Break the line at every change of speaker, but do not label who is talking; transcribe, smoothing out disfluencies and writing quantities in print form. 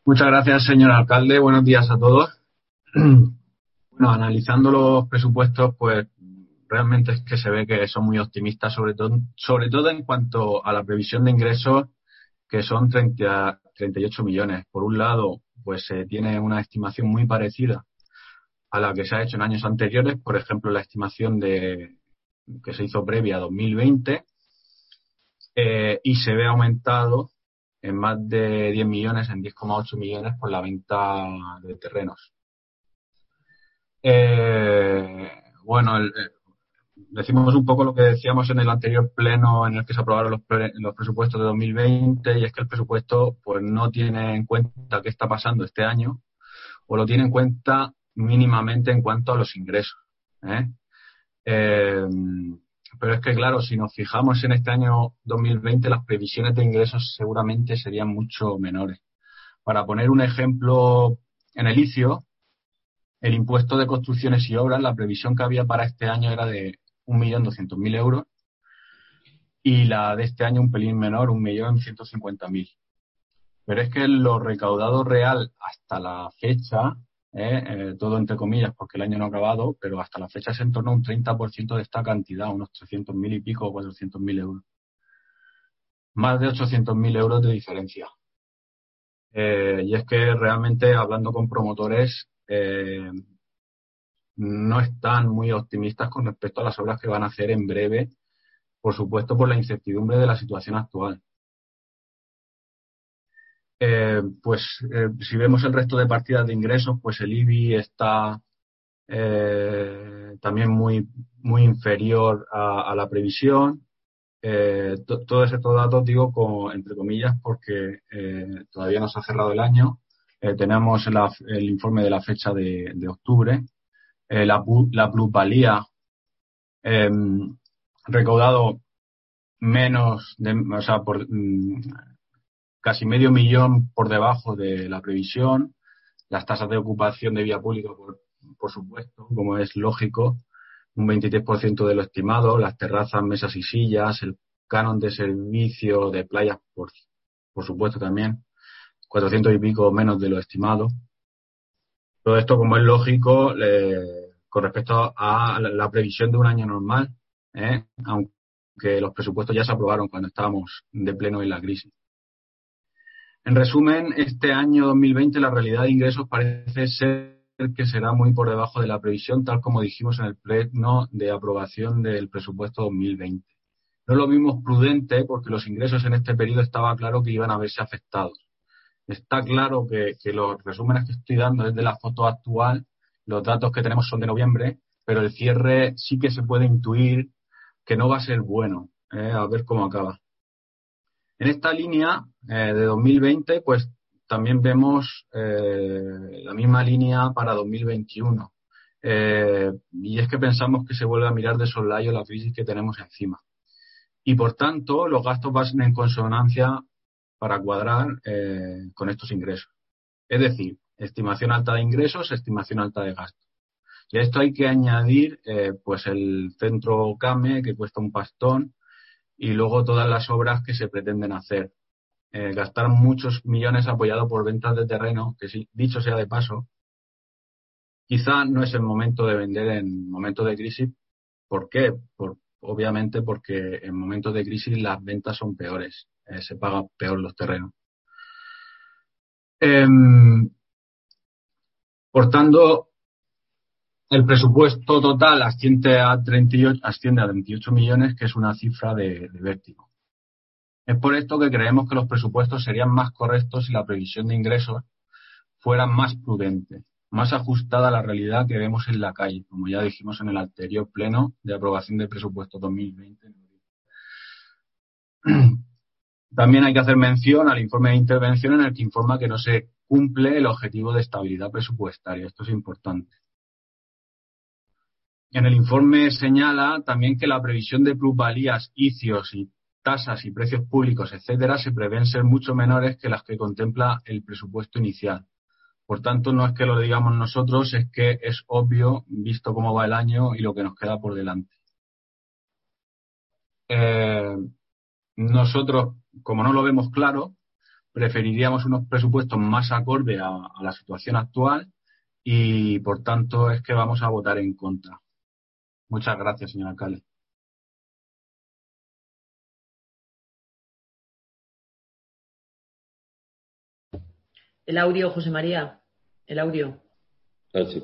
Muchas gracias, señor alcalde. Buenos días a todos. Bueno, analizando los presupuestos, pues realmente es que se ve que son muy optimistas, sobre todo en cuanto a la previsión de ingresos, que son 38 millones. Por un lado, pues se tiene una estimación muy parecida a la que se ha hecho en años anteriores, por ejemplo, la estimación que se hizo previa a 2020, y se ve aumentado en más de 10 millones, en 10,8 millones por la venta de terrenos. Eh, bueno, decimos un poco lo que decíamos en el anterior pleno en el que se aprobaron los presupuestos de 2020, y es que el presupuesto pues no tiene en cuenta qué está pasando este año, o lo tiene en cuenta mínimamente en cuanto a los ingresos. ¿eh? Eh, pero es que, claro, si nos fijamos en este año 2020, las previsiones de ingresos seguramente serían mucho menores. Para poner un ejemplo, en el ICIO, el impuesto de construcciones y obras, la previsión que había para este año era de 1.200.000 euros, y la de este año un pelín menor, 1.150.000. Pero es que lo recaudado real hasta la fecha, todo entre comillas porque el año no ha acabado, pero hasta la fecha es en torno a un 30% de esta cantidad, unos 300.000 y pico o 400.000 euros. Más de 800.000 euros de diferencia. Y es que realmente, hablando con promotores, no están muy optimistas con respecto a las obras que van a hacer en breve, por supuesto por la incertidumbre de la situación actual. Si vemos el resto de partidas de ingresos, pues el IBI está también muy inferior a la previsión. Todos estos datos digo entre comillas porque todavía no se ha cerrado el año. Tenemos el informe de la fecha de octubre. La plusvalía, eh, recaudado o sea, casi medio millón por debajo de la previsión. Las tasas de ocupación de vía pública, por supuesto, como es lógico, un 23% de lo estimado. Las terrazas, mesas y sillas, el canon de servicio de playas, por supuesto también, 400 y pico menos de lo estimado. Todo esto, como es lógico, con respecto a la previsión de un año normal, aunque los presupuestos ya se aprobaron cuando estábamos de pleno en la crisis. En resumen, este año 2020 la realidad de ingresos parece ser que será muy por debajo de la previsión, tal como dijimos en el pleno de aprobación del presupuesto 2020. No lo vimos prudente porque los ingresos en este periodo estaba claro que iban a verse afectados. Está claro que los resúmenes que estoy dando es de la foto actual, los datos que tenemos son de noviembre, pero el cierre sí que se puede intuir que no va a ser bueno. A ver cómo acaba. En esta línea de 2020, pues también vemos la misma línea para 2021. Y es que pensamos que se vuelve a mirar de soslayo la crisis que tenemos encima. Y por tanto, los gastos van en consonancia para cuadrar con estos ingresos. Es decir, estimación alta de ingresos, estimación alta de gastos. Y a esto hay que añadir pues el centro CAME, que cuesta un pastón, y luego todas las obras que se pretenden hacer. Gastar muchos millones apoyado por ventas de terreno, que sí, dicho sea de paso, quizá no es el momento de vender en momentos de crisis. ¿Por qué? Obviamente porque en momentos de crisis las ventas son peores, se pagan peor los terrenos. Por tanto, el presupuesto total asciende a 38 millones, que es una cifra de vértigo. Es por esto que creemos que los presupuestos serían más correctos si la previsión de ingresos fuera más prudente, más ajustada a la realidad que vemos en la calle, como ya dijimos en el anterior pleno de aprobación del presupuesto 2020. También hay que hacer mención al informe de intervención, en el que informa que no se cumple el objetivo de estabilidad presupuestaria. Esto es importante. En el informe señala también que la previsión de plusvalías, ICIOs y tasas y precios públicos, etcétera, se prevén ser mucho menores que las que contempla el presupuesto inicial. Por tanto, no es que lo digamos nosotros, es que es obvio, visto cómo va el año y lo que nos queda por delante. Nosotros, como no lo vemos claro, preferiríamos unos presupuestos más acorde a la situación actual y, por tanto, es que vamos a votar en contra. Muchas gracias, señor alcalde.
El audio, José María. El audio.
Ah, sí.